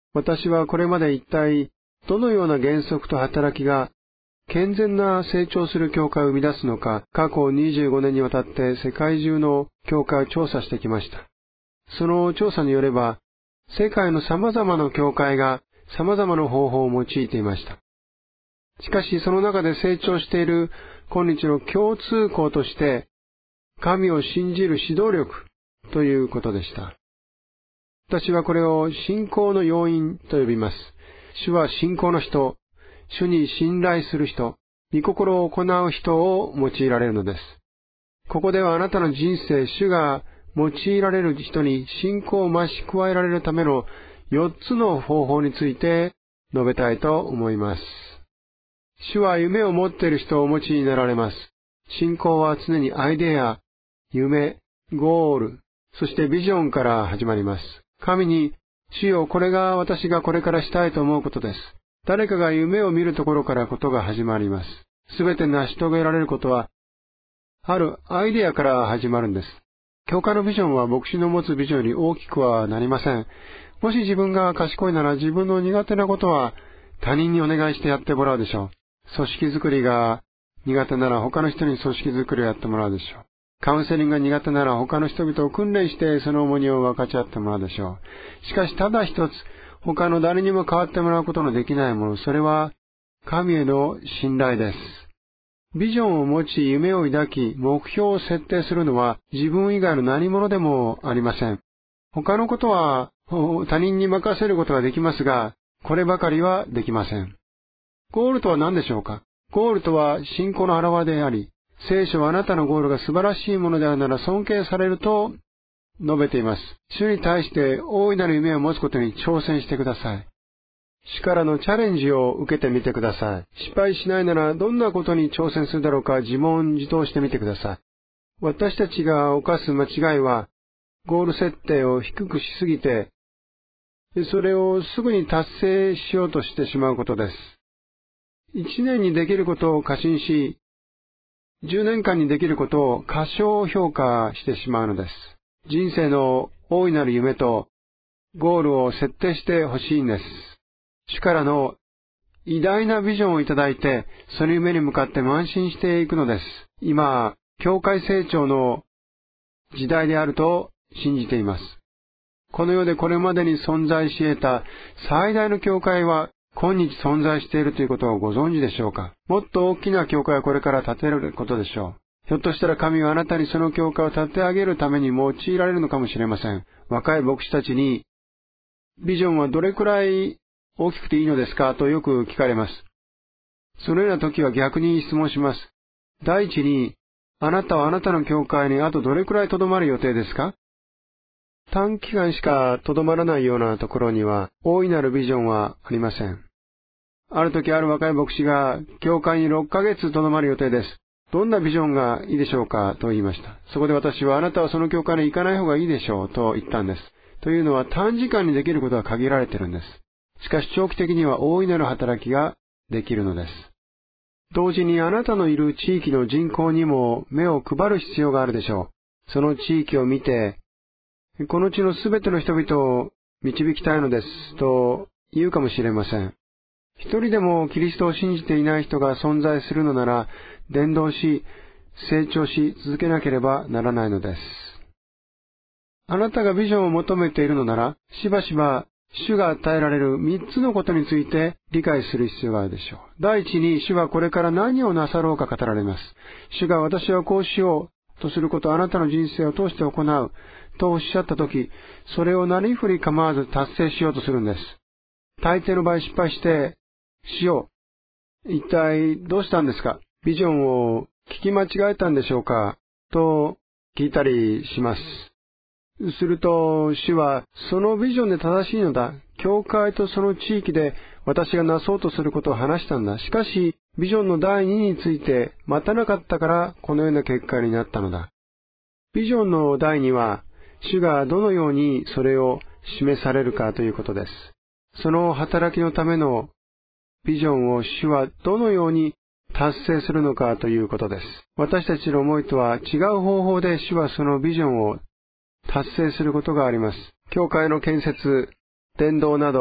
私はこれまで一体どのような原則と働きが健全な成長する教会を生み出すのか、過去25年にわたって世界中の教会を調査してきました。その調査によれば、世界の様々な教会が様々な方法を用いていました。しかしその中で成長している今日の共通項として、神を信じる指導力ということでした。私はこれを信仰の要因と呼びます。主は信仰の人、主に信頼する人、御心を行う人を用いられるのです。ここではあなたの人生、主が用いられる人に信仰を増し加えられるための4つの方法について述べたいと思います。主は夢を持っている人をお持ちになられます。信仰は常にアイデア、夢、ゴール、そしてビジョンから始まります。神に、主よ、これが私がこれからしたいと思うことです。誰かが夢を見るところからことが始まります。すべて成し遂げられることは、あるアイデアから始まるんです。教会のビジョンは牧師の持つビジョンより大きくはなりません。もし自分が賢いなら自分の苦手なことは他人にお願いしてやってもらうでしょう。組織づくりが苦手なら他の人に組織づくりをやってもらうでしょう。カウンセリングが苦手なら他の人々を訓練してその重荷を分かち合ってもらうでしょう。しかし、ただ一つ、他の誰にも変わってもらうことのできないもの、それは神への信頼です。ビジョンを持ち、夢を抱き、目標を設定するのは自分以外の何者でもありません。他のことは他人に任せることができますが、こればかりはできません。ゴールとは何でしょうか？ゴールとは信仰の表れであり、聖書はあなたのゴールが素晴らしいものであるなら尊敬されると述べています。主に対して大いなる夢を持つことに挑戦してください。主からのチャレンジを受けてみてください。失敗しないならどんなことに挑戦するだろうか自問自答してみてください。私たちが犯す間違いは、ゴール設定を低くしすぎて、それをすぐに達成しようとしてしまうことです。1年にできることを過信し、10年間にできることを過小評価してしまうのです。人生の大いなる夢とゴールを設定してほしいんです。主からの偉大なビジョンをいただいて、その夢に向かって邁進していくのです。今、教会成長の時代であると信じています。この世でこれまでに存在し得た最大の教会は今日存在しているということをご存知でしょうか？もっと大きな教会をこれから建てることでしょう。ひょっとしたら神はあなたにその教会を立て上げるために用いられるのかもしれません。若い牧師たちに、ビジョンはどれくらい大きくていいのですかとよく聞かれます。そのような時は逆に質問します。第一に、あなたはあなたの教会にあとどれくらい留まる予定ですか？短期間しか留まらないようなところには大いなるビジョンはありません。ある時ある若い牧師が教会に6ヶ月留まる予定です。どんなビジョンがいいでしょうかと言いました。そこで私はあなたはその教会に行かない方がいいでしょうと言ったんです。というのは短時間にできることは限られているんです。しかし長期的には大いなる働きができるのです。同時にあなたのいる地域の人口にも目を配る必要があるでしょう。その地域を見て、この地のすべての人々を導きたいのですと言うかもしれません。一人でもキリストを信じていない人が存在するのなら、伝道し、成長し続けなければならないのです。あなたがビジョンを求めているのなら、しばしば主が与えられる3つのことについて理解する必要があるでしょう。第一に、主はこれから何をなさろうか語られます。主が私はこうしようとすることをあなたの人生を通して行うとおっしゃったとき、それを何振り構わず達成しようとするんです。大抵の場合失敗して、主よ、一体どうしたんですか？ビジョンを聞き間違えたんでしょうか？と聞いたりします。すると、主は、そのビジョンで正しいのだ。教会とその地域で私がなそうとすることを話したんだ。しかし、ビジョンの第2について待たなかったから、このような結果になったのだ。ビジョンの第2は、主がどのようにそれを示されるかということです。その働きのためのビジョンを主はどのように達成するのかということです。私たちの思いとは違う方法で主はそのビジョンを達成することがあります。教会の建設、伝道など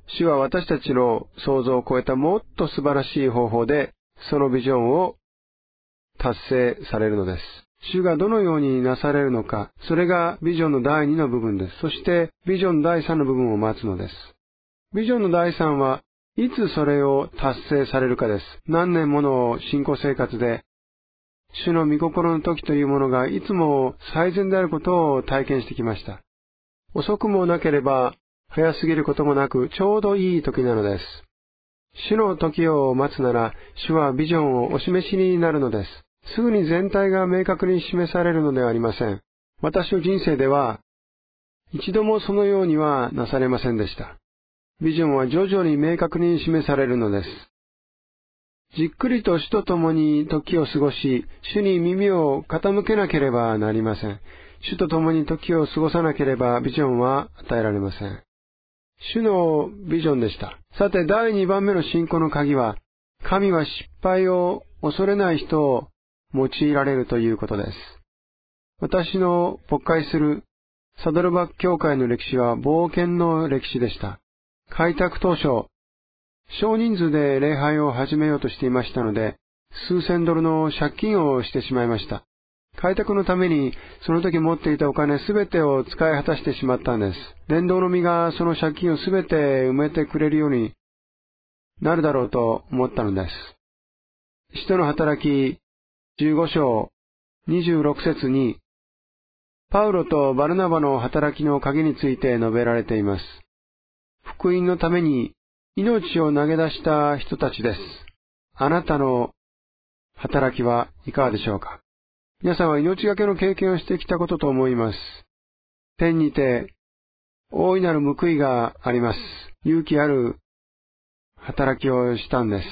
主は私たちの想像を超えたもっと素晴らしい方法で、そのビジョンを達成されるのです。主がどのようになされるのか、それがビジョンの第2の部分です。そしてビジョンの第3の部分を待つのです。ビジョンの第3はいつそれを達成されるかです。何年もの信仰生活で、主の御心の時というものがいつも最善であることを体験してきました。遅くもなければ早すぎることもなく、ちょうどいい時なのです。主の時を待つなら、主はビジョンをお示しになるのです。すぐに全体が明確に示されるのではありません。私の人生では、一度もそのようにはなされませんでした。ビジョンは徐々に明確に示されるのです。じっくりと主と共に時を過ごし、主に耳を傾けなければなりません。主と共に時を過ごさなければビジョンは与えられません。主のビジョンでした。さて、第2番目の信仰の鍵は、神は失敗を恐れない人を用いられるということです。私の牧会するサドルバック教会の歴史は冒険の歴史でした。開拓当初、少人数で礼拝を始めようとしていましたので、数千ドルの借金をしてしまいました。開拓のために、その時持っていたお金すべてを使い果たしてしまったんです。伝道の実がその借金をすべて埋めてくれるようになるだろうと思ったのです。使徒の働き15章26節に、パウロとバルナバの働きの鍵について述べられています。福音のために命を投げ出した人たちです。あなたの働きはいかがでしょうか。皆さんは命がけの経験をしてきたことと思います。天にて大いなる報いがあります。勇気ある働きをしたんです。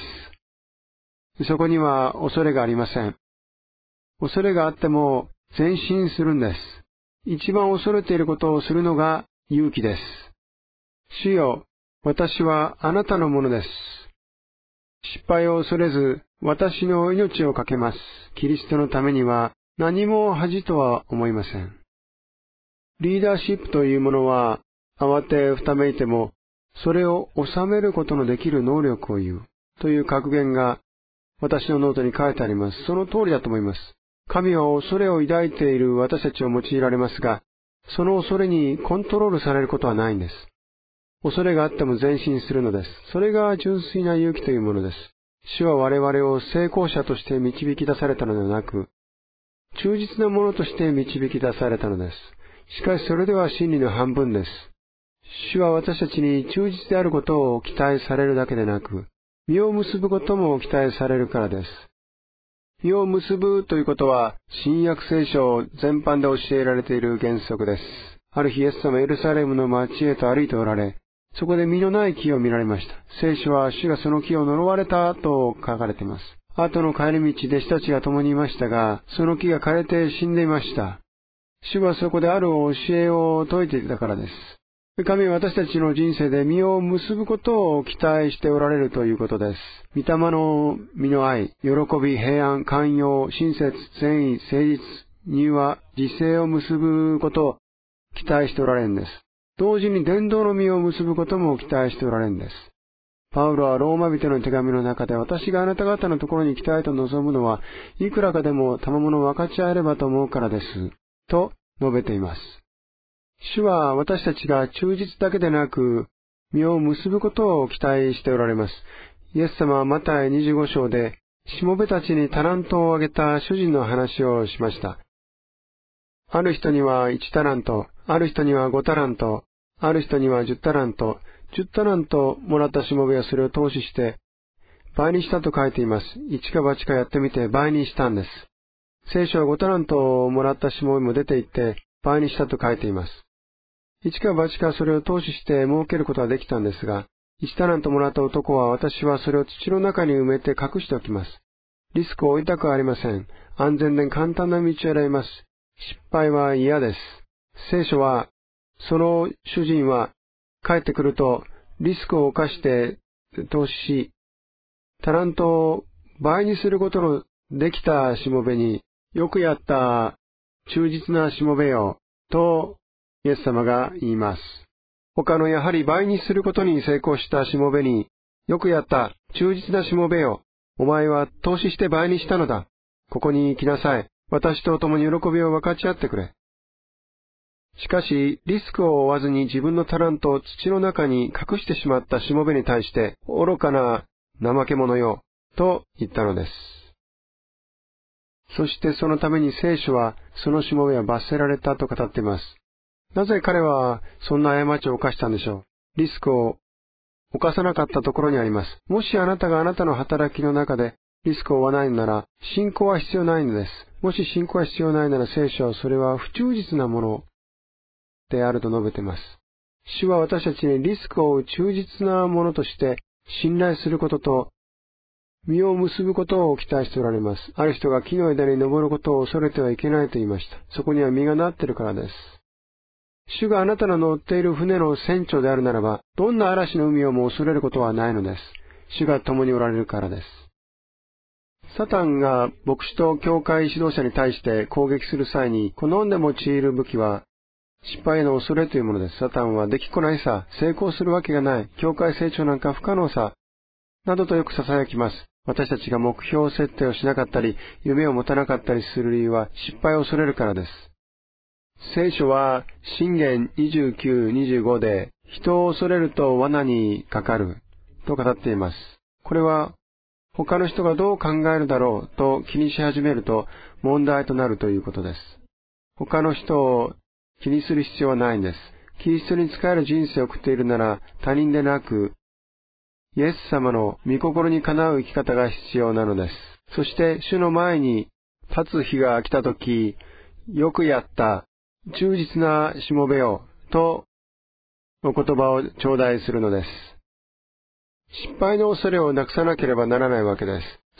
そこには恐れがありません。恐れがあっても前進するんです。一番恐れていることをするのが勇気です。主よ、私はあなたのものです。失敗を恐れず、私の命をかけます。キリストのためには何も恥とは思いません。リーダーシップというものは、慌てふためいても、それを収めることのできる能力を言う、という格言が、私のノートに書いてあります。その通りだと思います。神は恐れを抱いている私たちを用いられますが、その恐れにコントロールされることはないんです。恐れがあっても前進するのです。それが純粋な勇気というものです。主は我々を成功者として導き出されたのではなく、忠実なものとして導き出されたのです。しかしそれでは真理の半分です。主は私たちに忠実であることを期待されるだけでなく、実を結ぶことも期待されるからです。実を結ぶということは、新約聖書全般で教えられている原則です。ある日イエス様エルサレムの町へと歩いておられ、そこで実のない木を見られました。聖書は主がその木を呪われたと書かれています。後の帰り道、弟子たちが共にいましたが、その木が枯れて死んでいました。主はそこである教えを説いていたからです。神は私たちの人生で実を結ぶことを期待しておられるということです。御霊の実の愛、喜び、平安、寛容、親切、善意、誠実、柔和、自制を結ぶことを期待しておられるんです。同時に伝道の実を結ぶことも期待しておられるんです。パウロはローマ人の手紙の中で、私があなた方のところに行きたいと望むのは、いくらかでも賜物を分かち合えればと思うからです、と述べています。主は私たちが忠実だけでなく、実を結ぶことを期待しておられます。イエス様はマタイ25章で、しもべたちにタラントをあげた主人の話をしました。ある人には1タラント、ある人には5タラント、ある人には10タラント、10タラントもらったしもべはそれを投資して、倍にしたと書いています。一か八かやってみて倍にしたんです。聖書は5タラントをもらったしもべも出て行って倍にしたと書いています。一か八かそれを投資して儲けることはできたんですが、1タラントもらった男は私はそれを土の中に埋めて隠しておきます。リスクを負いたくありません。安全で簡単な道を選びます。失敗は嫌です。聖書は、その主人は帰ってくるとリスクを冒して投資し、タラントを倍にすることのできたしもべに、よくやった忠実なしもべよ、とイエス様が言います。 他のやはり倍にすることに成功したしもべに、よくやった、忠実なしもべよ。お前は投資して倍にしたのだ。ここに来なさい。私と共に喜びを分かち合ってくれ。しかし、リスクを負わずに自分のタラントを土の中に隠してしまったしもべに対して、愚かな怠け者よ、と言ったのです。そしてそのために聖書は、そのしもべは罰せられたと語っています。なぜ彼はそんな過ちを犯したんでしょう。リスクを犯さなかったところにあります。もしあなたがあなたの働きの中でリスクを負わないのなら、信仰は必要ないのです。もし信仰は必要ないなら聖書はそれは不忠実なものであると述べています。主は私たちにリスクを負う忠実なものとして信頼することと実を結ぶことを期待しておられます。ある人が木の枝に登ることを恐れてはいけないと言いました。そこには実がなっているからです。主があなたの乗っている船の船長であるならば、どんな嵐の海をも恐れることはないのです。主が共におられるからです。サタンが牧師と教会指導者に対して攻撃する際に好んで用いる武器は、失敗への恐れというものです。サタンはできっこないさ、成功するわけがない、教会成長なんか不可能さ、などとよく囁きます。私たちが目標設定をしなかったり、夢を持たなかったりする理由は失敗を恐れるからです。聖書は、箴言29、25で、人を恐れると罠にかかる、と語っています。これは、他の人がどう考えるだろうと気にし始めると問題となるということです。他の人を気にする必要はないんです。キリストに仕える人生を送っているなら、他人でなく、イエス様の御心にかなう生き方が必要なのです。そして、主の前に立つ日が来たとき、よくやった、忠実なしもべよ、と、お言葉を頂戴するのです。失敗の恐れをなくさなければならないわけです。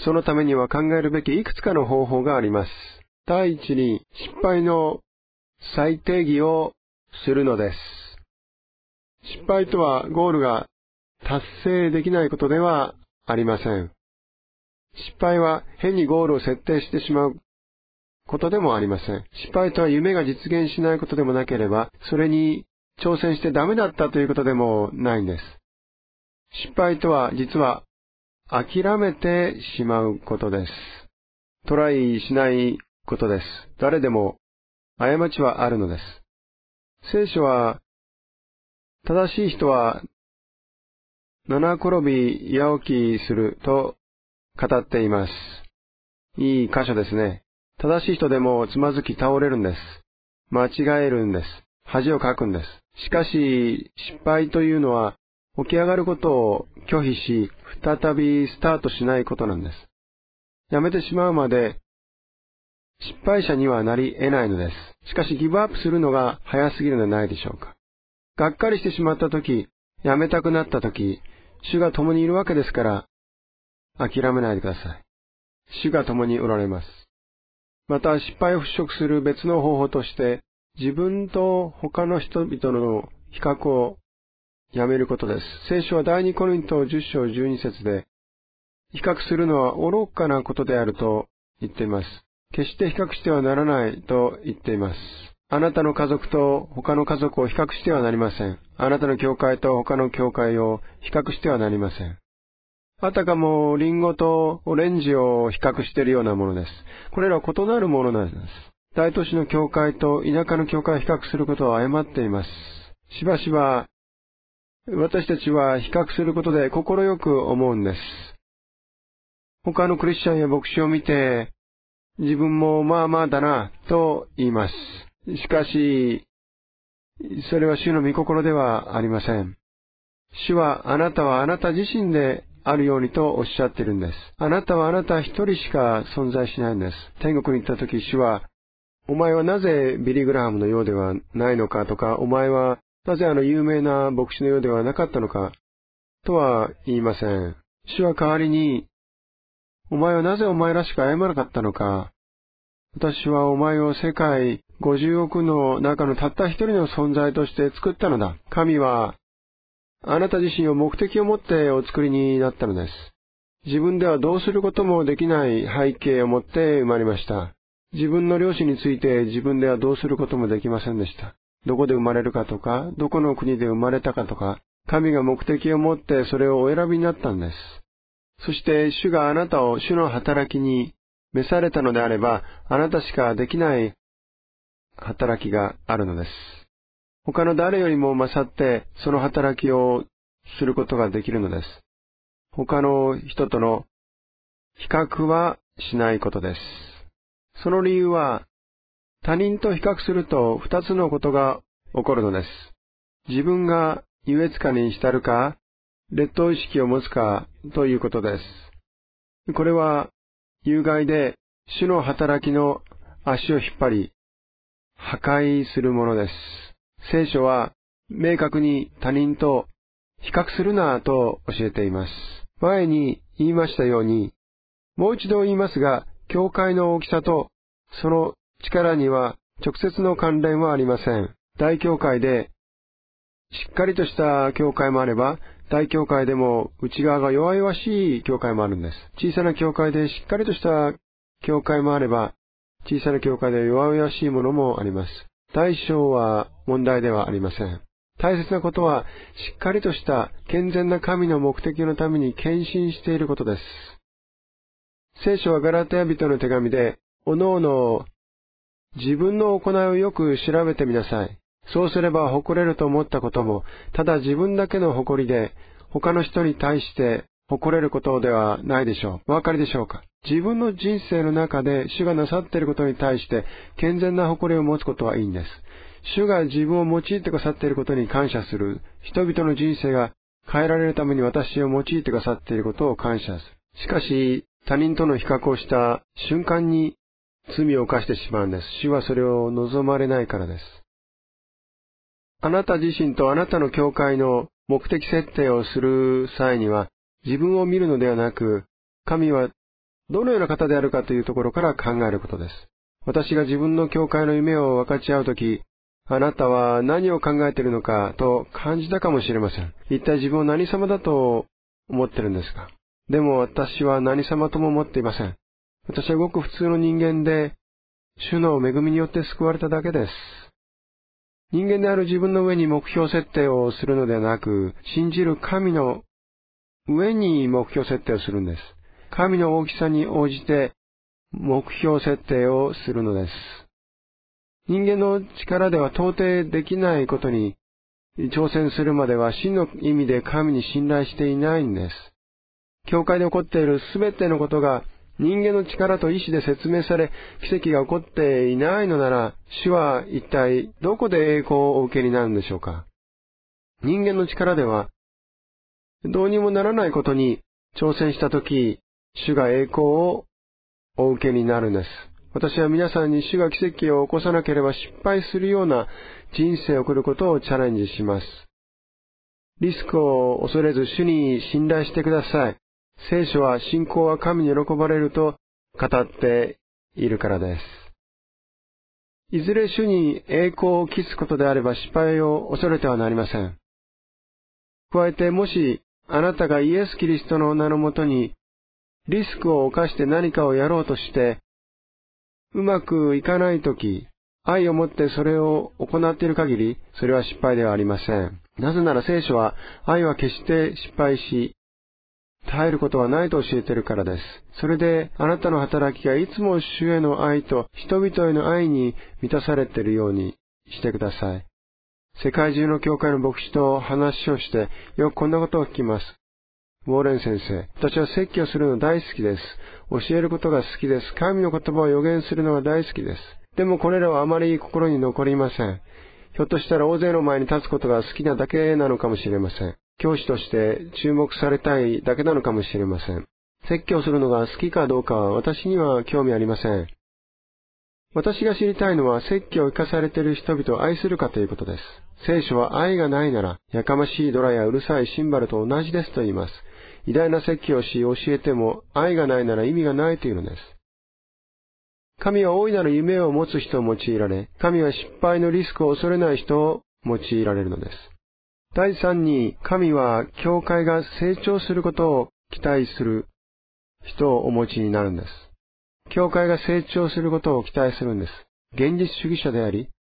そのためには考えるべきいくつかの方法があります。第一に、失敗の再定義をするのです。失敗とはゴールが達成できないことではありません。失敗は変にゴールを設定してしまうことでもありません。失敗とは夢が実現しないことでもなければ、それに挑戦してダメだったということでもないんです。失敗とは実は諦めてしまうことです。トライしないことです。誰でも過ちはあるのです。聖書は、正しい人は七転び八起きすると語っています。いい箇所ですね。正しい人でもつまずき倒れるんです。間違えるんです。恥をかくんです。しかし、失敗というのは、起き上がることを拒否し、再びスタートしないことなんです。やめてしまうまで、失敗者にはなり得ないのです。しかし、ギブアップするのが早すぎるのではないでしょうか。がっかりしてしまったとき、やめたくなったとき、主が共にいるわけですから、諦めないでください。主が共におられます。また、失敗を払拭する別の方法として、自分と他の人々の比較をやめることです。聖書は第2コリント10章12節で、比較するのは愚かなことであると言っています。決して比較してはならないと言っています。あなたの家族と他の家族を比較してはなりません。あなたの教会と他の教会を比較してはなりません。あたかもリンゴとオレンジを比較しているようなものです。これらは異なるものなんです。大都市の教会と田舎の教会を比較することは誤っています。しばしば私たちは比較することで快く思うんです。他のクリスチャンや牧師を見て、自分もまあまあだなと言います。しかし、それは主の御心ではありません。主はあなたはあなた自身であるようにとおっしゃっているんです。あなたはあなた一人しか存在しないんです。天国に行った時主は、お前はなぜビリー・グラハムのようではないのかとか、お前はなぜ有名な牧師のようではなかったのかとは言いません。主は代わりに、お前はなぜお前らしく謝らなかったのか。私はお前を世界50億の中のたった一人の存在として作ったのだ。神は、あなた自身を目的を持ってお作りになったのです。自分ではどうすることもできない背景を持って生まれました。自分の良心について自分ではどうすることもできませんでした。 どこで生まれるかとか、どこの国で生まれたかとか、神が目的を持ってそれをお選びになったんです。そして主があなたを主の働きに召されたのであれば、あなたしかできない働きがあるのです。他の誰よりも勝ってその働きをすることができるのです。他の人との比較はしないことです。その理由は、他人と比較すると二つのことが起こるのです。自分が優越感に浸るか、劣等意識を持つかということです。これは有害で主の働きの足を引っ張り、破壊するものです。聖書は明確に他人と比較するなと教えています。前に言いましたように、もう一度言いますが、教会の大きさとその力には直接の関連はありません。大教会でしっかりとした教会もあれば、大教会でも内側が弱々しい教会もあるんです。小さな教会でしっかりとした教会もあれば、小さな教会で弱々しいものもあります。大小は問題ではありません。大切なことは、しっかりとした健全な神の目的のために献身していることです。聖書はガラテヤ人の手紙で、おのおの自分の行いをよく調べてみなさい。そうすれば誇れると思ったことも、ただ自分だけの誇りで、他の人に対して誇れることではないでしょう。お分かりでしょうか？自分の人生の中で主がなさっていることに対して健全な誇りを持つことはいいんです。主が自分を用いてくださっていることに感謝する。人々の人生が変えられるために私を用いてくださっていることを感謝する。しかし、他人との比較をした瞬間に罪を犯してしまうんです。主はそれを望まれないからです。あなた自身とあなたの教会の目的設定をする際には、自分を見るのではなく、神はどのような方であるかというところから考えることです。私が自分の教会の夢を分かち合うとき、あなたは何を考えているのかと感じたかもしれません。一体自分を何様だと思っているんですか？でも私は何様とも思っていません。私はごく普通の人間で、主の恵みによって救われただけです。人間である自分の上に目標設定をするのではなく、信じる神の上に目標設定をするんです。神の大きさに応じて目標設定をするのです。人間の力では到底できないことに挑戦するまでは真の意味で神に信頼していないんです。教会で起こっているすべてのことが人間の力と意志で説明され、奇跡が起こっていないのなら、主は一体どこで栄光をお受けになるんでしょうか？人間の力では、どうにもならないことに挑戦したとき、主が栄光をお受けになるんです。私は皆さんに主が奇跡を起こさなければ失敗するような人生を送ることをチャレンジします。リスクを恐れず主に信頼してください。聖書は信仰は神に喜ばれると語っているからです。いずれ主に栄光を期すことであれば失敗を恐れてはなりません。加えてもしあなたがイエス・キリストの名のもとにリスクを冒して何かをやろうとしてうまくいかないとき、愛を持ってそれを行っている限り、それは失敗ではありません。なぜなら聖書は愛は決して失敗し、耐えることはないと教えているからです。それであなたの働きがいつも主への愛と人々への愛に満たされているようにしてください。世界中の教会の牧師と話をしてよくこんなことを聞きます。ウォーレン先生、私は説教するの大好きです。教えることが好きです。神の言葉を予言するのが大好きです。でもこれらはあまり心に残りません。ひょっとしたら大勢の前に立つことが好きなだけなのかもしれません。教師として注目されたいだけなのかもしれません。説教するのが好きかどうかは私には興味ありません。私が知りたいのは説教を生かされている人々を愛するかということです。聖書は愛がないなら、やかましいドラやうるさいシンバルと同じですと言います。偉大な説教をし教えても愛がないなら意味がないというのです。神は大いなる夢を持つ人を用いられ、神は失敗のリスクを恐れない人を用いられるのです。第三に、神は教会が成長することを期待する人をお持ちになるんです。教会が成長することを期待するんです。現実主義者であり、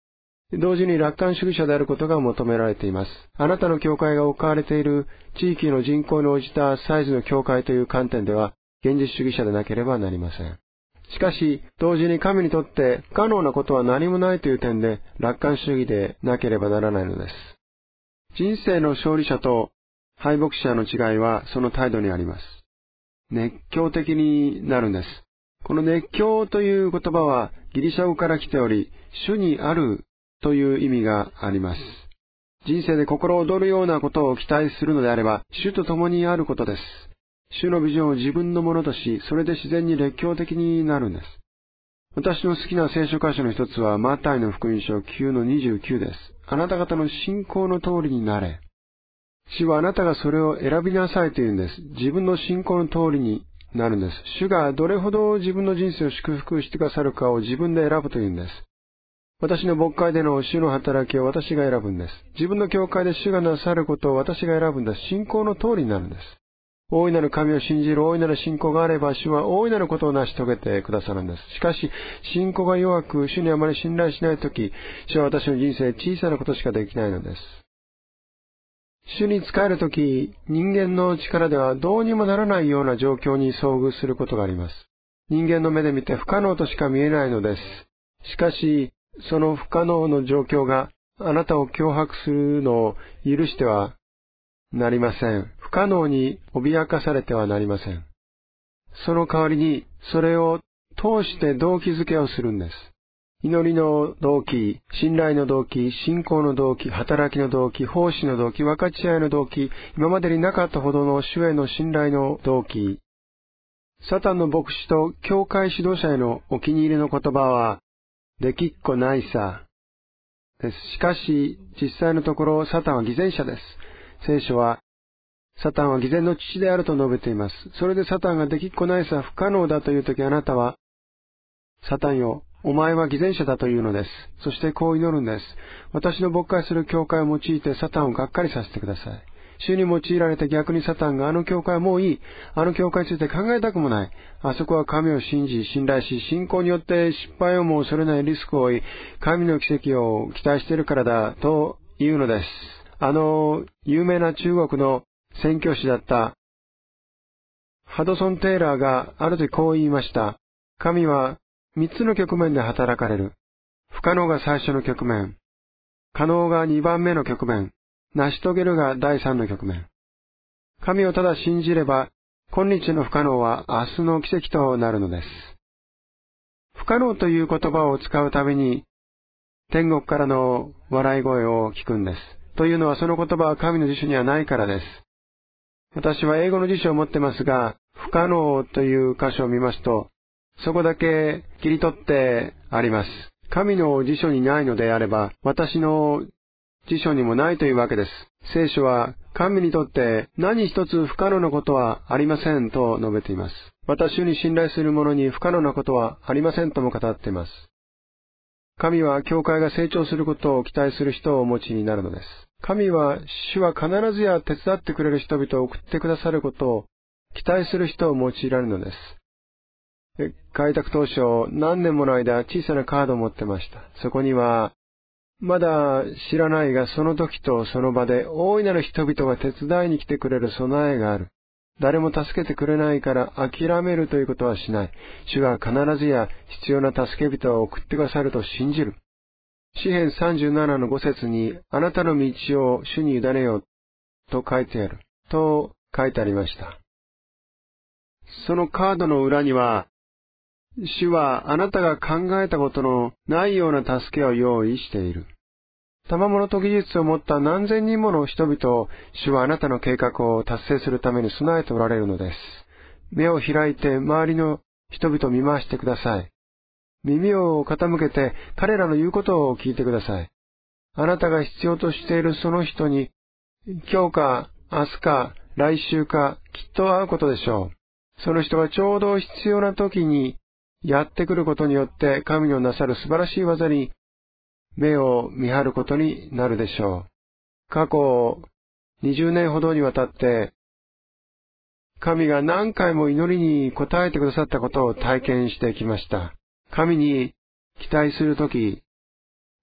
同時に楽観主義者であることが求められています。あなたの教会が置かれている地域の人口に応じたサイズの教会という観点では、現実主義者でなければなりません。しかし、同時に神にとって不可能なことは何もないという点で楽観主義でなければならないのです。人生の勝利者と敗北者の違いはその態度にあります。熱狂的になるんです。この熱狂という言葉はギリシャ語から来ており、主にあるという意味があります。人生で心躍るようなことを期待するのであれば、主と共にあることです。主のビジョンを自分のものとし、それで自然に熱狂的になるんです。私の好きな聖書箇所の一つは、マタイの福音書9-29です。あなた方の信仰の通りになれ。主はあなたがそれを選びなさいと言うんです。自分の信仰の通りになるんです。主がどれほど自分の人生を祝福してくださるかを自分で選ぶというんです。私の牧会での主の働きを私が選ぶんです。自分の教会で主がなさることを私が選ぶんです。信仰の通りになるんです。大いなる神を信じる大いなる信仰があれば、主は大いなることを成し遂げてくださるんです。しかし、信仰が弱く、主にあまり信頼しないとき、主は私の人生小さなことしかできないのです。主に仕えるとき、人間の力ではどうにもならないような状況に遭遇することがあります。人間の目で見て不可能としか見えないのです。しかし、その不可能の状況があなたを脅迫するのを許してはなりません。不可能に脅かされてはなりません。その代わりに、それを通して動機づけをするんです。祈りの動機、信頼の動機、信仰の動機、働きの動機、奉仕の動機、分かち合いの動機、今までになかったほどの主への信頼の動機。サタンの牧師と教会指導者へのお気に入りの言葉は、できっこないさです。しかし、実際のところ、サタンは偽善者です。聖書は、サタンは偽善の父であると述べています。それでサタンができっこないさ不可能だというとき、あなたは、サタンよ、お前は偽善者だというのです。そしてこう祈るんです。私の牧会する教会を用いてサタンをがっかりさせてください。主に用いられて逆にサタンがあの教会はもういい。あの教会について考えたくもない。あそこは神を信じ、信頼し、信仰によって失敗をも恐れないリスクを負い、神の奇跡を期待しているからだというのです。有名な中国の宣教師だったハドソン・テイラーがある時こう言いました。神は三つの局面で働かれる。不可能が最初の局面。可能が二番目の局面。成し遂げるが第三の局面。神をただ信じれば、今日の不可能は明日の奇跡となるのです。不可能という言葉を使うたびに、天国からの笑い声を聞くんです。というのはその言葉は神の辞書にはないからです。私は英語の辞書を持ってますが、不可能という箇所を見ますと、そこだけ切り取ってあります。神の辞書にないのであれば、私の辞書にもないというわけです。聖書は神にとって何一つ不可能なことはありませんと述べています。私に信頼する者に不可能なことはありませんとも語っています。神は教会が成長することを期待する人をお持ちになるのです。神は、主は必ずや手伝ってくれる人々を送ってくださることを期待する人を用いられるのです。開拓当初、何年もの間小さなカードを持ってました。そこには、まだ知らないがその時とその場で大いなる人々が手伝いに来てくれる備えがある。誰も助けてくれないから諦めるということはしない。主が必ずや必要な助け人を送ってくださると信じる。詩編37の5節に、あなたの道を主に委ねよと書いてある。と書いてありました。そのカードの裏には、主はあなたが考えたことのないような助けを用意している。賜物と技術を持った何千人もの人々を主はあなたの計画を達成するために備えておられるのです。目を開いて周りの人々を見回してください。耳を傾けて彼らの言うことを聞いてください。あなたが必要としているその人に今日か明日か来週かきっと会うことでしょう。その人がちょうど必要な時にやってくることによって神のなさる素晴らしい技に目を見張ることになるでしょう。過去20年ほどにわたって神が何回も祈りに応えてくださったことを体験してきました。神に期待するとき、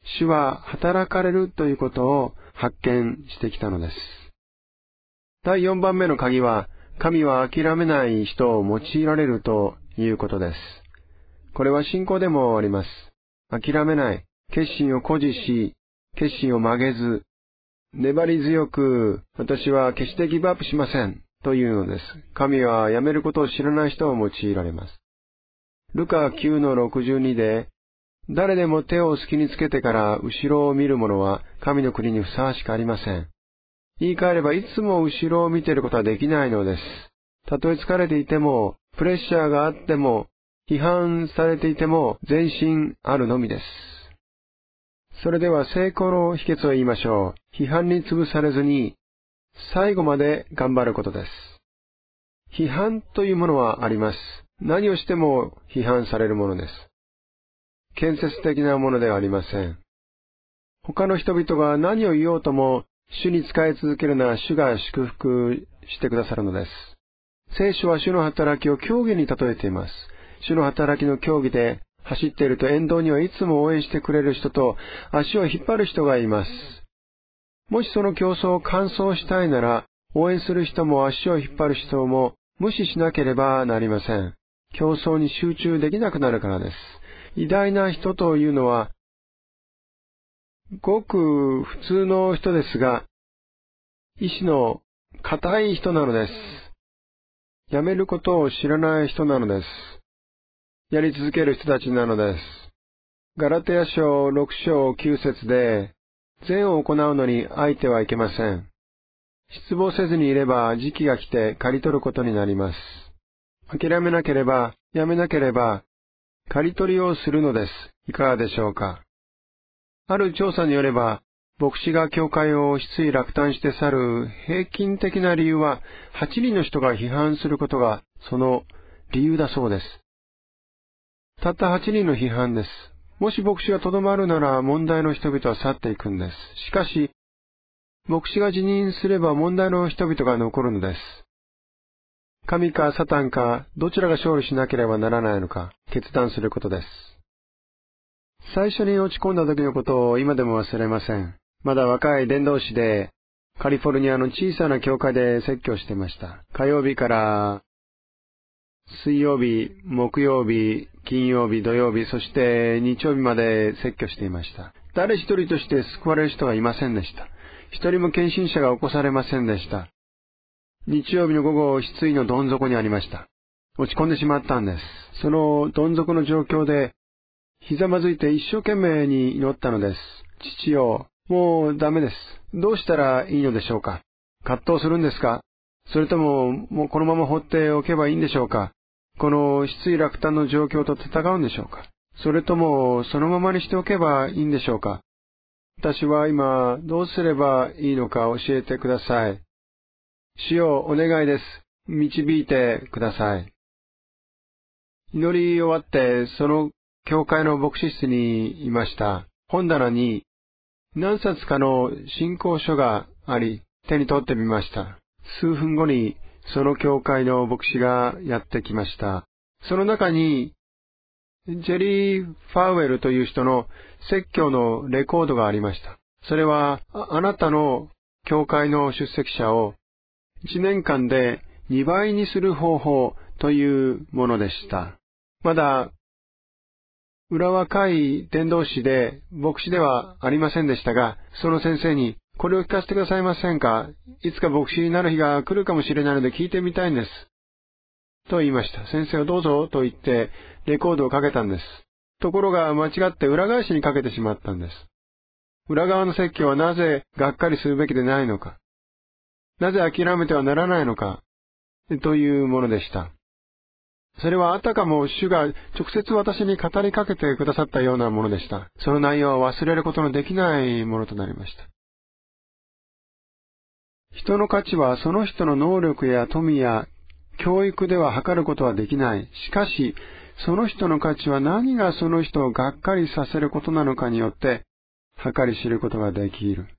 主は働かれるということを発見してきたのです。第4番目の鍵は、神は諦めない人を用いられるということです。これは信仰でもあります。諦めない、決心を誇示し、決心を曲げず、粘り強く、私は決してギブアップしません、というのです。神はやめることを知らない人を用いられます。ルカ 9-62 で、誰でも手を隙につけてから後ろを見る者は神の国にふさわしくありません。言い換えればいつも後ろを見ていることはできないのです。たとえ疲れていても、プレッシャーがあっても、批判されていても前進あるのみです。それでは成功の秘訣を言いましょう。批判に潰されずに、最後まで頑張ることです。批判というものはあります。何をしても批判されるものです。建設的なものではありません。他の人々が何を言おうとも、主に仕え続けるなら主が祝福してくださるのです。聖書は主の働きを競技に例えています。主の働きの競技で走っていると沿道にはいつも応援してくれる人と足を引っ張る人がいます。もしその競争を完走したいなら、応援する人も足を引っ張る人も無視しなければなりません。競争に集中できなくなるからです。偉大な人というのは、ごく普通の人ですが、意志の固い人なのです。やめることを知らない人なのです。やり続ける人たちなのです。ガラテヤ書6章9節で、善を行うのに相手はいけません。失望せずにいれば時期が来て刈り取ることになります。諦めなければ、やめなければ、刈り取りをするのです。いかがでしょうか。ある調査によれば、牧師が教会を失意落胆して去る平均的な理由は、8人の人が批判することがその理由だそうです。たった8人の批判です。もし牧師がとどまるなら問題の人々は去っていくんです。しかし、牧師が辞任すれば問題の人々が残るのです。神かサタンかどちらが勝利しなければならないのか決断することです。最初に落ち込んだ時のことを今でも忘れません。まだ若い伝道師でカリフォルニアの小さな教会で説教していました。火曜日から水曜日、木曜日、金曜日、土曜日、そして日曜日まで説教していました。誰一人として救われる人はいませんでした。一人も献身者が起こされませんでした。日曜日の午後、失意のどん底にありました。落ち込んでしまったんです。そのどん底の状況で、ひざまずいて一生懸命に祈ったのです。父よ、もうダメです。どうしたらいいのでしょうか。葛藤するんですか。それとも、もうこのまま放っておけばいいんでしょうか。この失意落胆の状況と戦うんでしょうか。それとも、そのままにしておけばいいんでしょうか。私は今、どうすればいいのか教えてください。主よ、お願いです。導いてください。祈り終わって、その教会の牧師室にいました。本棚に何冊かの信仰書があり、手に取ってみました。数分後に、その教会の牧師がやってきました。その中に、ジェリー・ファウエルという人の説教のレコードがありました。それは、あなたの教会の出席者を1年間で2倍にする方法というものでした。まだ、裏若い伝道師で牧師ではありませんでしたが、その先生に、これを聞かせてくださいませんか。いつか牧師になる日が来るかもしれないので聞いてみたいんです。と言いました。先生はどうぞと言ってレコードをかけたんです。ところが間違って裏返しにかけてしまったんです。裏側の説教はなぜがっかりするべきでないのか。なぜ諦めてはならないのか。というものでした。それはあたかも主が直接私に語りかけてくださったようなものでした。その内容は忘れることのできないものとなりました。人の価値はその人の能力や富や教育では測ることはできない。しかし、その人の価値は何がその人をがっかりさせることなのかによって測り知ることができる。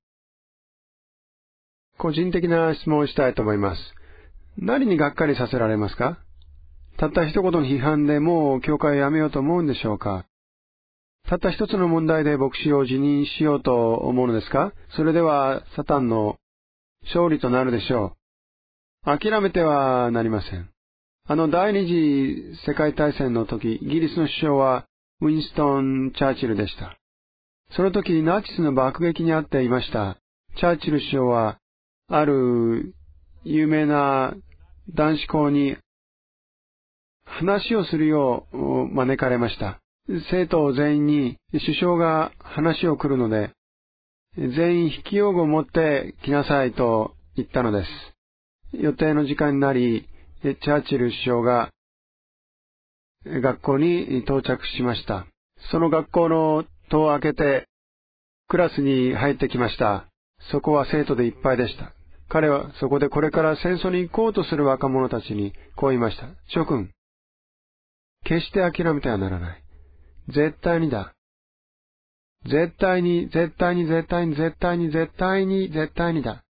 個人的な質問をしたいと思います。何にがっかりさせられますか？たった一言の批判でもう教会を辞めようと思うんでしょうか？ たった一つの問題で牧師を辞任しようと思うのですか？それではサタンの勝利となるでしょう。諦めてはなりません。第二次世界大戦の時、イギリスの首相はウィンストン・チャーチルでした。その時、ナチスの爆撃に遭っていました。チャーチル首相は、ある有名な男子校に話をするよう招かれました。生徒全員に首相が話を来るので、全員筆記用具を持って来なさいと言ったのです。予定の時間になり、チャーチル首相が学校に到着しました。その学校の戸を開けてクラスに入ってきました。そこは生徒でいっぱいでした。彼はそこでこれから戦争に行こうとする若者たちにこう言いました。諸君、決して諦めてはならない。絶対にだ。絶対に、絶対に、絶対に、絶対に、絶対に、絶対にだ。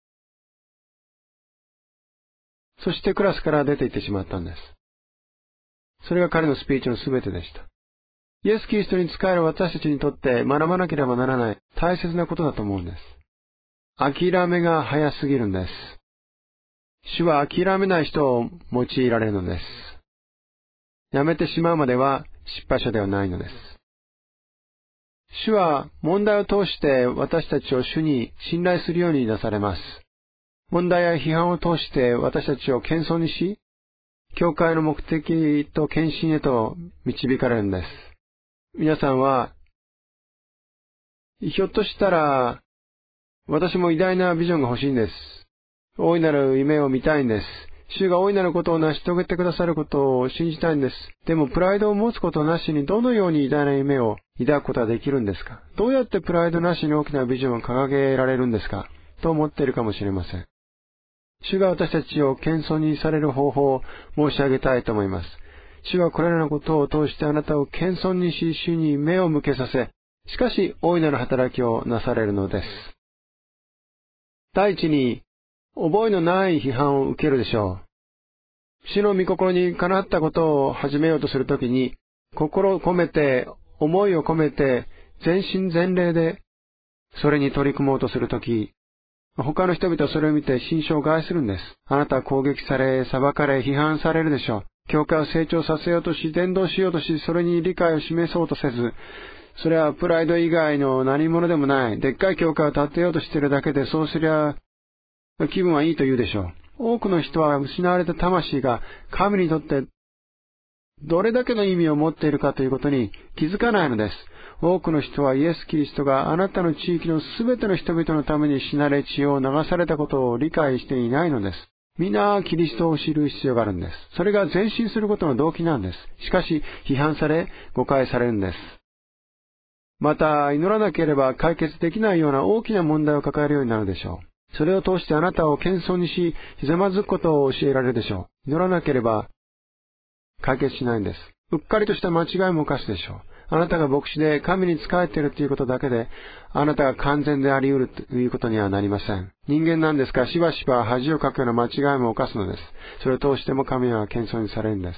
そしてクラスから出て行ってしまったんです。それが彼のスピーチのすべてでした。イエス・キリストに仕える私たちにとって学ばなければならない大切なことだと思うんです。諦めが早すぎるんです。主は諦めない人を用いられるのです。やめてしまうまでは失敗者ではないのです。主は問題を通して私たちを主に信頼するようになされます。問題や批判を通して私たちを謙遜にし、教会の目的と献身へと導かれるんです。皆さんは、ひょっとしたら、私も偉大なビジョンが欲しいんです。大いなる夢を見たいんです。主が大いなることを成し遂げてくださることを信じたいんです。でもプライドを持つことなしにどのように偉大な夢を抱くことができるんですか？どうやってプライドなしに大きなビジョンを掲げられるんですか？と思っているかもしれません。主が私たちを謙遜にされる方法を申し上げたいと思います。主はこれらのことを通してあなたを謙遜にし、主に目を向けさせ、しかし大いなる働きをなされるのです。第一に、覚えのない批判を受けるでしょう。主の御心にかなったことを始めようとするときに、心を込めて、思いを込めて、全身全霊で、それに取り組もうとするとき、他の人々はそれを見て心象を害するんです。あなたは攻撃され、裁かれ、批判されるでしょう。教会を成長させようとし、伝道しようとし、それに理解を示そうとせず、それはプライド以外の何者でもない。でっかい教会を建てようとしているだけで、そうすりゃ、気分はいいと言うでしょう。多くの人は失われた魂が神にとってどれだけの意味を持っているかということに気づかないのです。多くの人はイエス・キリストがあなたの地域のすべての人々のために死なれ血を流されたことを理解していないのです。皆キリストを知る必要があるんです。それが前進することの動機なんです。しかし批判され誤解されるんです。また祈らなければ解決できないような大きな問題を抱えるようになるでしょう。それを通してあなたを謙遜にし、ひざまずくことを教えられるでしょう。祈らなければ解決しないんです。うっかりとした間違いも犯すでしょう。あなたが牧師で神に仕えているということだけで、あなたが完全であり得るということにはなりません。人間なんですからしばしば恥をかくような間違いも犯すのです。それを通しても神は謙遜にされるんです。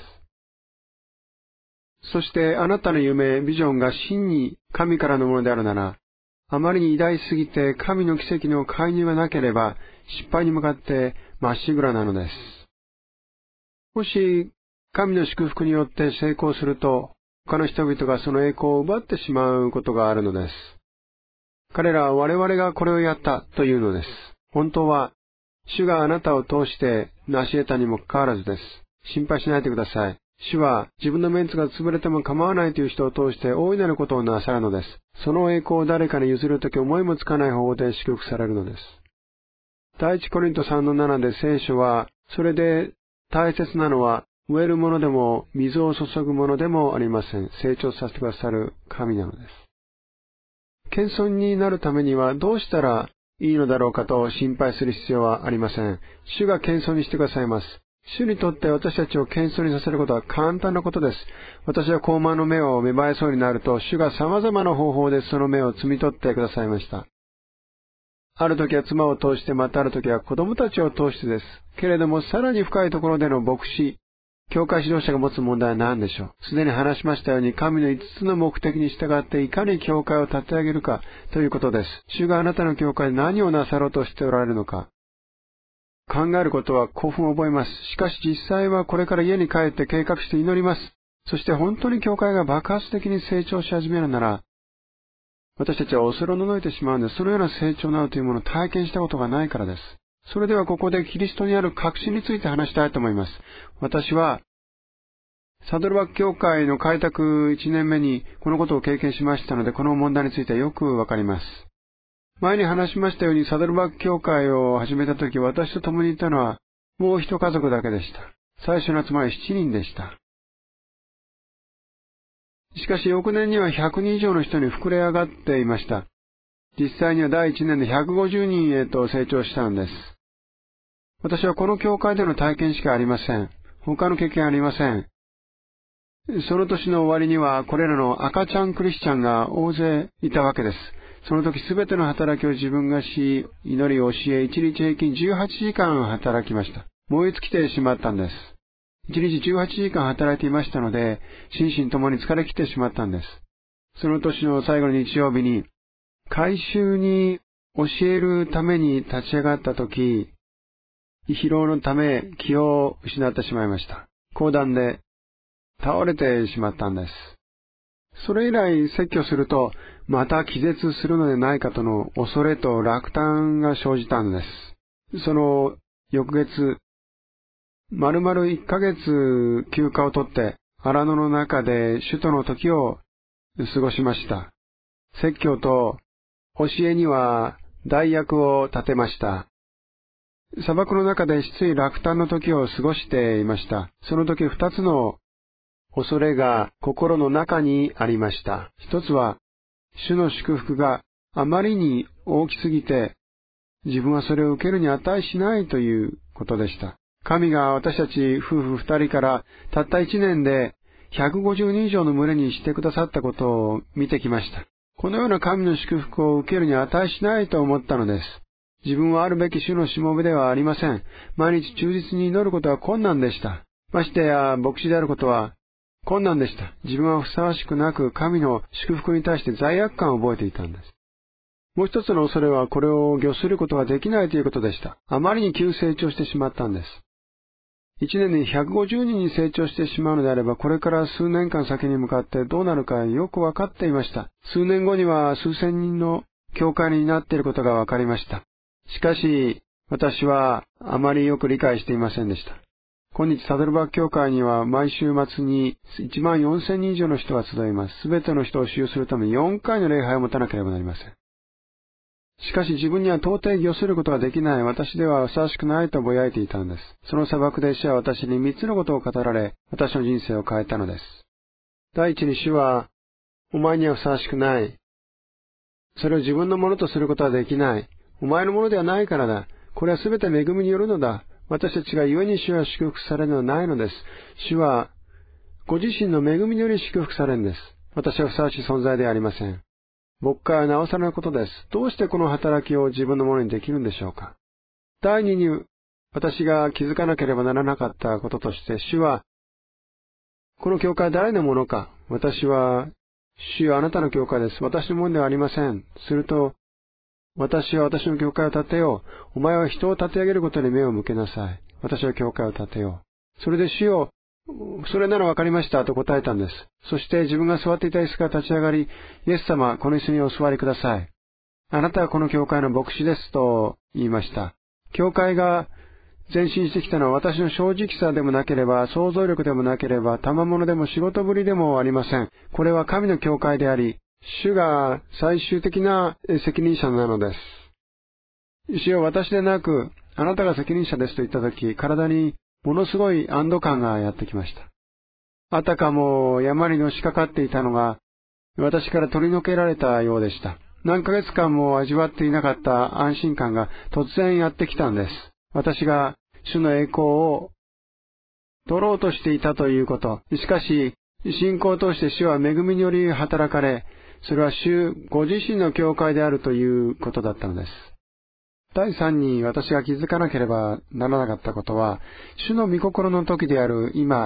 そしてあなたの夢、ビジョンが真に神からのものであるなら、あまりに偉大すぎて神の奇跡の介入がなければ失敗に向かってまっしぐらなのです。もし神の祝福によって成功すると、他の人々がその栄光を奪ってしまうことがあるのです。彼らは我々がこれをやったというのです。本当は、主があなたを通して成し得たにもかかわらずです。心配しないでください。主は自分のメンツが潰れても構わないという人を通して大いなることをなさるのです。その栄光を誰かに譲るとき思いもつかない方法で祝福されるのです。第一コリント 3:7 で聖書は、それで大切なのは、植えるものでも水を注ぐものでもありません。成長させてくださる神なのです。謙遜になるためにはどうしたらいいのだろうかと心配する必要はありません。主が謙遜にしてくださいます。主にとって私たちを謙遜にさせることは簡単なことです。私は高慢の芽を芽生えそうになると、主が様々な方法でその芽を摘み取ってくださいました。ある時は妻を通して、またある時は子供たちを通してです。けれどもさらに深いところでの牧師、 教会指導者が持つ問題は何でしょう。すでに話しましたように、神の5つの目的に従っていかに教会を立て上げるかということです。主があなたの教会で何をなさろうとしておられるのか。考えることは興奮を覚えます。しかし実際はこれから家に帰って計画して祈ります。そして本当に教会が爆発的に成長し始めるなら、私たちは恐れおののいてしまうんです。そのような成長などというものを体験したことがないからです。それではここでキリストにある確信について話したいと思います。私は、サドルバック教会の開拓1年目にこのことを経験しましたので、この問題についてはよくわかります。前に話しましたように、サドルバック教会を始めたとき、私と共にいたのは、もう一家族だけでした。最初の集まり7人でした。しかし翌年には100人以上の人に膨れ上がっていました。実際には第1年で150人へと成長したのです。私はこの教会での体験しかありません。他の経験ありません。その年の終わりにはこれらの赤ちゃんクリスチャンが大勢いたわけです。その時すべての働きを自分がし、祈りを教え、1日平均18時間働きました。燃え尽きてしまったんです。1日18時間働いていましたので、心身ともに疲れ切ってしまったんです。その年の最後の日曜日に、改宗に教えるために立ち上がった時、疲労のため気を失ってしまいました。講談で倒れてしまったんです。それ以来説教すると、また気絶するのでないかとの恐れと落胆が生じたのです。その翌月、丸々1ヶ月休暇を取って、荒野の中で首都の時を過ごしました。説教と教えには代役を立てました。砂漠の中で失意落胆の時を過ごしていました。その時2つの恐れが心の中にありました。一つは、主の祝福があまりに大きすぎて、自分はそれを受けるに値しないということでした。神が私たち夫婦2人からたった1年で150人以上の群れにしてくださったことを見てきました。このような神の祝福を受けるに値しないと思ったのです。自分はあるべき主のしもべではありません。毎日忠実に祈ることは困難でした。ましてや牧師であることは困難でした。自分はふさわしくなく神の祝福に対して罪悪感を覚えていたんです。もう一つの恐れはこれを御することができないということでした。あまりに急成長してしまったんです。1年に150人に成長してしまうのであれば、これから数年間先に向かってどうなるかよくわかっていました。数年後には数千人の教会になっていることがわかりました。しかし、私はあまりよく理解していませんでした。今日サドルバック教会には毎週末に14,000人以上の人が集います。すべての人を使用するために4回の礼拝を持たなければなりません。しかし自分には到底御することができない。私ではふさわしくないとぼやいていたんです。その砂漠で主は私に3つのことを語られ、私の人生を変えたのです。第一に主は、お前にはふさわしくない。それを自分のものとすることはできない。お前のものではないからだ。これはすべて恵みによるのだ。私たちが故に主は祝福されるのはないのです。主は、ご自身の恵みにより祝福されるんです。私はふさわしい存在ではありません。牧会はなおさらのことです。どうしてこの働きを自分のものにできるんでしょうか。第二に、私が気づかなければならなかったこととして、主は、この教会は誰のものか。私は、主よあなたの教会です。私のものではありません。すると、私は私の教会を建てよう。お前は人を立て上げることに目を向けなさい。私は教会を建てよう。それで主よ、それならわかりましたと答えたんです。そして自分が座っていた椅子から立ち上がり、イエス様、この椅子にお座りください。あなたはこの教会の牧師ですと言いました。教会が前進してきたのは私の正直さでもなければ、想像力でもなければ、賜物でも仕事ぶりでもありません。これは神の教会であり、主が最終的な責任者なのです。主よ、私でなく、あなたが責任者ですと言ったとき、体にものすごい安堵感がやってきました。あたかも山にのしかかっていたのが、私から取り除けられたようでした。何ヶ月間も味わっていなかった安心感が突然やってきたんです。私が主の栄光を取ろうとしていたということ。しかし、信仰を通して主は恵みにより働かれ、それは主ご自身の教会であるということだったのです。第三に私が気づかなければならなかったことは、主の御心の時である今、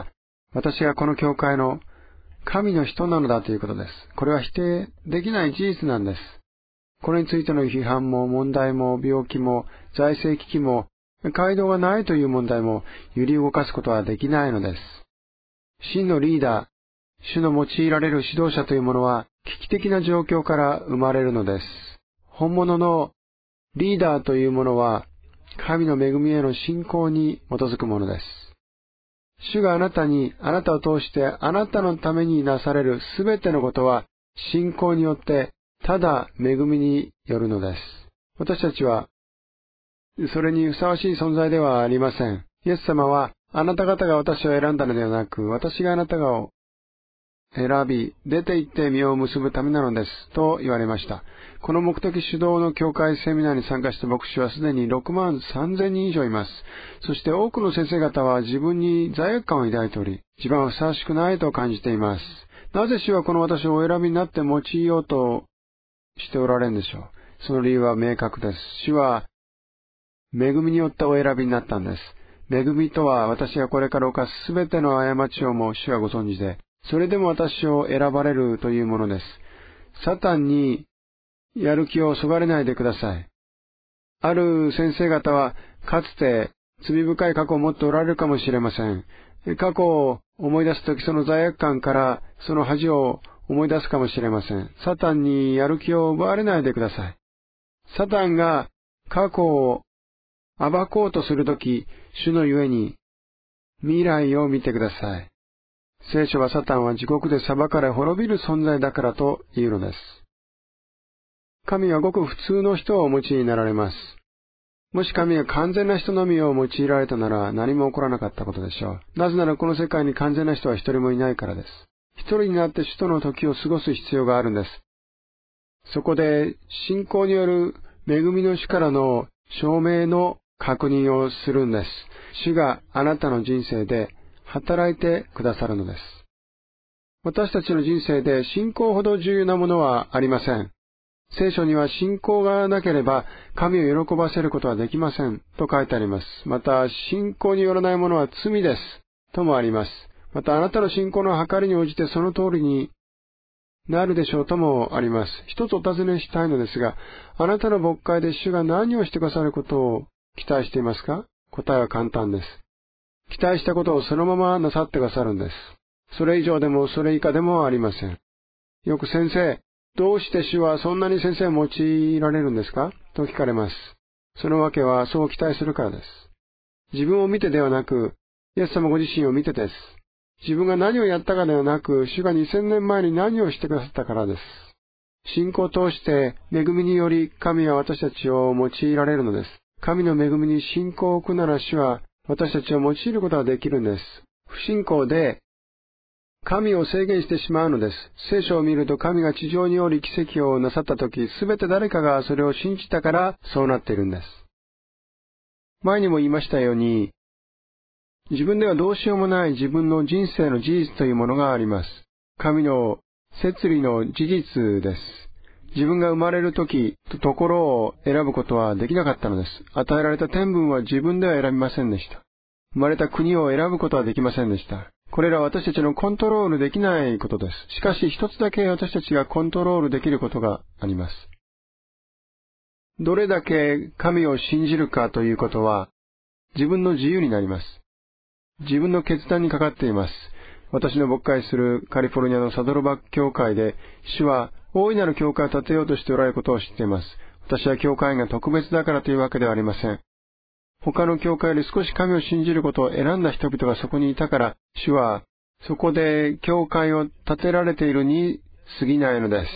私がこの教会の神の人なのだということです。これは否定できない事実なんです。これについての批判も問題も病気も財政危機も街道がないという問題も揺り動かすことはできないのです。真のリーダー、主の用いられる指導者というものは危機的な状況から生まれるのです。本物のリーダーというものは神の恵みへの信仰に基づくものです。主があなたに、あなたを通してあなたのためになされるすべてのことは信仰によってただ恵みによるのです。私たちはそれにふさわしい存在ではありません。イエス様はあなた方が私を選んだのではなく、私があなたを選び、出て行って実を結ぶためなのです、と言われました。この目的主導の教会セミナーに参加した牧師はすでに6万3000人以上います。そして多くの先生方は自分に罪悪感を抱いており、自分はふさわしくないと感じています。なぜ主はこの私をお選びになって用いようとしておられるんでしょう。その理由は明確です。主は恵みによってお選びになったんです。恵みとは私がこれから犯すすべての過ちをも主はご存知で、それでも私を選ばれるというものです。サタンにやる気をそがれないでください。ある先生方はかつて罪深い過去を持っておられるかもしれません。過去を思い出すときその罪悪感からその恥を思い出すかもしれません。サタンにやる気を奪われないでください。サタンが過去を暴こうとするとき、主のゆえに未来を見てください。聖書はサタンは地獄で裁かれ滅びる存在だからというのです。神はごく普通の人をお持ちになられます。もし神が完全な人のみを用いられたなら何も起こらなかったことでしょう。なぜならこの世界に完全な人は一人もいないからです。一人になって主との時を過ごす必要があるんです。そこで信仰による恵みの主からの証明の確認をするんです。主があなたの人生で働いてくださるのです。私たちの人生で信仰ほど重要なものはありません。聖書には信仰がなければ神を喜ばせることはできませんと書いてあります。また信仰によらないものは罪ですともあります。またあなたの信仰の計りに応じてその通りになるでしょうともあります。一つお尋ねしたいのですが、あなたの牧会で主が何をしてくださることを期待していますか？答えは簡単です。期待したことをそのままなさってくださるんです。それ以上でもそれ以下でもありません。よく先生、どうして主はそんなに先生を用いられるんですか？と聞かれます。そのわけはそう期待するからです。自分を見てではなく、イエス様ご自身を見てです。自分が何をやったかではなく、主が2000年前に何をしてくださったからです。信仰を通して恵みにより神は私たちを用いられるのです。神の恵みに信仰を置くなら主は私たちを用いることができるんです。不信仰で神を制限してしまうのです。聖書を見ると神が地上におり奇跡をなさったとき、すべて誰かがそれを信じたからそうなっているんです。前にも言いましたように、自分ではどうしようもない自分の人生の事実というものがあります。神の摂理の事実です。自分が生まれるとき、ところを選ぶことはできなかったのです。与えられた天分は自分では選びませんでした。生まれた国を選ぶことはできませんでした。これらは私たちのコントロールできないことです。しかし一つだけ私たちがコントロールできることがあります。どれだけ神を信じるかということは自分の自由になります。自分の決断にかかっています。私の牧会するカリフォルニアのサドルバック教会で、主は大いなる教会を建てようとしておられることを知っています。私は教会が特別だからというわけではありません。他の教会より少し神を信じることを選んだ人々がそこにいたから、主はそこで教会を建てられているに過ぎないのです。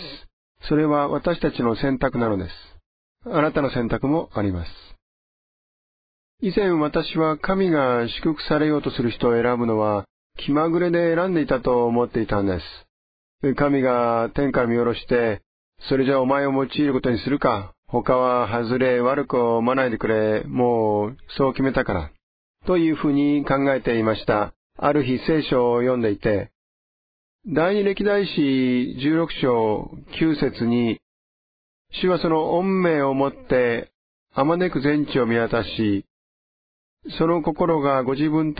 それは私たちの選択なのです。あなたの選択もあります。以前私は神が祝福されようとする人を選ぶのは気まぐれで選んでいたと思っていたんです。神が天から見下ろして、それじゃお前を用いることにするか。他は外れ悪く思わないでくれ。もうそう決めたから。というふうに考えていました。ある日聖書を読んでいて、第二歴代史16章9節に、主はその恩命をもってあまねく全地を見渡し、その心がご自分と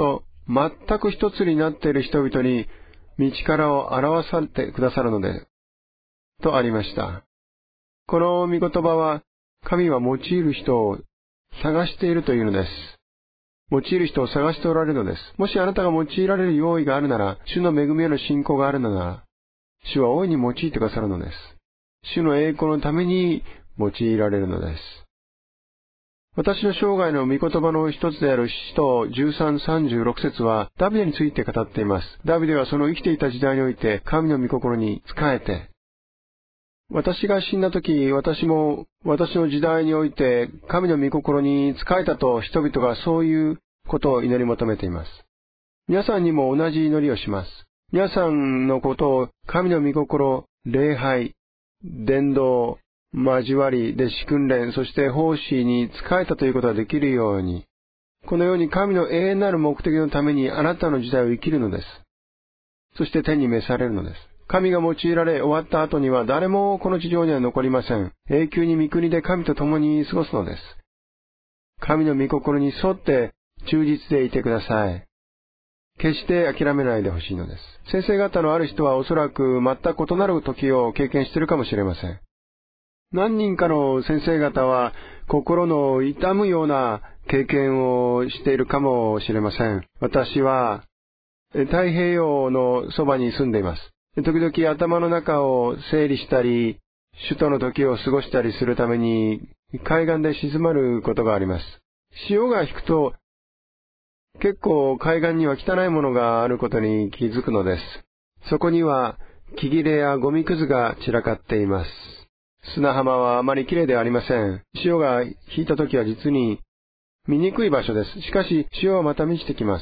全く一つになっている人々に道からを表されてくださるので、とありました。この御言葉は、神は用いる人を探しているというのです。用いる人を探しておられるのです。もしあなたが用いられる用意があるなら、主の恵みへの信仰があるなら、主は大いに用いてくださるのです。主の栄光のために用いられるのです。私の生涯の御言葉の一つである使徒13:36節はダビデについて語っています。ダビデはその生きていた時代において神の御心に仕えて、私が死んだ時、私も私の時代において神の御心に仕えたと人々がそういうことを祈り求めています。皆さんにも同じ祈りをします。皆さんのことを神の御心、礼拝、伝道、交わり、弟子訓練、そして奉仕に仕えたということができるように、このように神の永遠なる目的のためにあなたの時代を生きるのです。そして天に召されるのです。神が用いられ終わった後には誰もこの地上には残りません。永久に御国で神と共に過ごすのです。神の御心に沿って忠実でいてください。決して諦めないでほしいのです。先生方のある人はおそらく全く異なる時を経験しているかもしれません。何人かの先生方は心の痛むような経験をしているかもしれません。私は太平洋のそばに住んでいます。時々頭の中を整理したり、首都の時を過ごしたりするために海岸で静まることがあります。潮が引くと結構海岸には汚いものがあることに気づくのです。そこには木切れやゴミくずが散らかっています。砂浜はあまりきれいではありません。潮が引いた時は実に見にくい場所です。しかし潮はまた満ちてきます。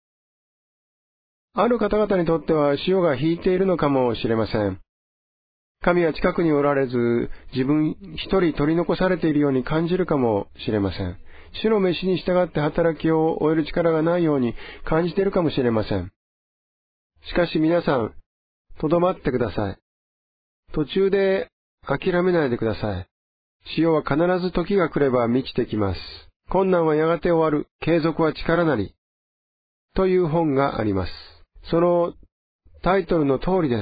ある方々にとっては潮が引いているのかもしれません。神は近くにおられず、自分一人取り残されているように感じるかもしれません。主の召しに従って働きを終える力がないように感じているかもしれません。しかし皆さん、とどまってください。途中で諦めないでください。潮は必ず時が来れば満ちてきます。困難はやがて終わる。継続は力なり。という本があります。そのタイトルの通りです。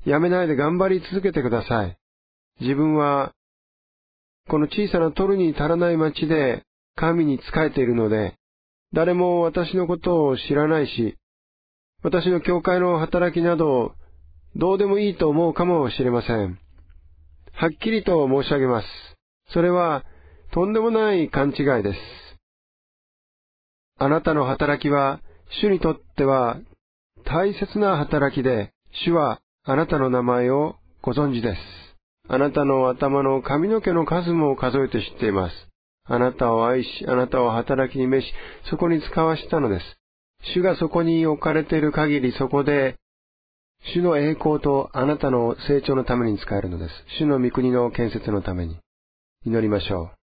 やめないで頑張り続けてください。自分はこの小さな取るに足らない町で神に仕えているので、誰も私のことを知らないし、私の教会の働きなどどうでもいいと思うかもしれません。はっきりと申し上げます。それはとんでもない勘違いです。あなたの働きは主にとっては大切な働きで、主はあなたの名前をご存知です。あなたの頭の髪の毛の数も数えて知っています。あなたを愛し、あなたを働きに召し、そこに使わしたのです。主がそこに置かれている限り、そこで主の栄光とあなたの成長のために使えるのです。主の御国の建設のために。祈りましょ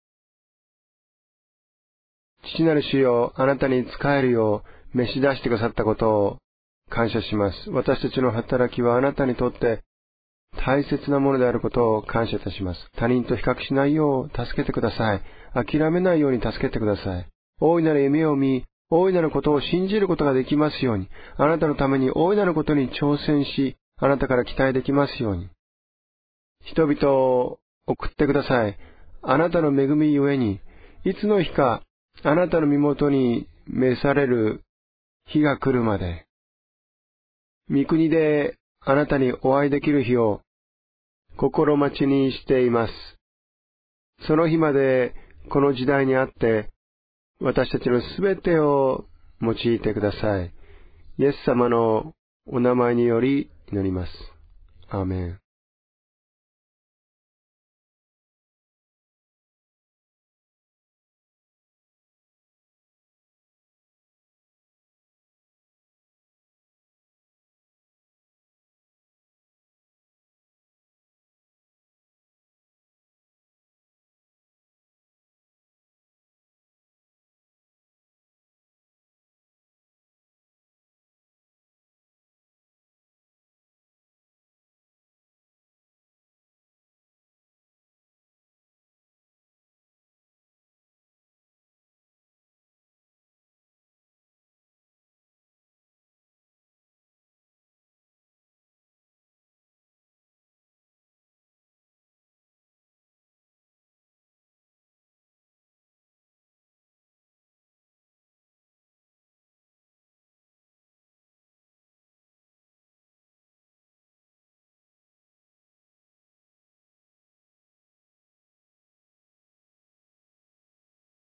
う。父なる主よ、あなたに仕えるよう召し出してくださったことを感謝します。私たちの働きはあなたにとって大切なものであることを感謝いたします。他人と比較しないよう助けてください。諦めないように助けてください。大いなる夢を見、大いなることを信じることができますように、あなたのために大いなることに挑戦し、あなたから期待できますように。人々を送ってください。あなたの恵みゆえに、いつの日かあなたの身元に召される日が来るまで、御国であなたにお会いできる日を心待ちにしています。その日までこの時代にあって私たちのすべてを用いてください。イエス様のお名前により祈ります。アーメン。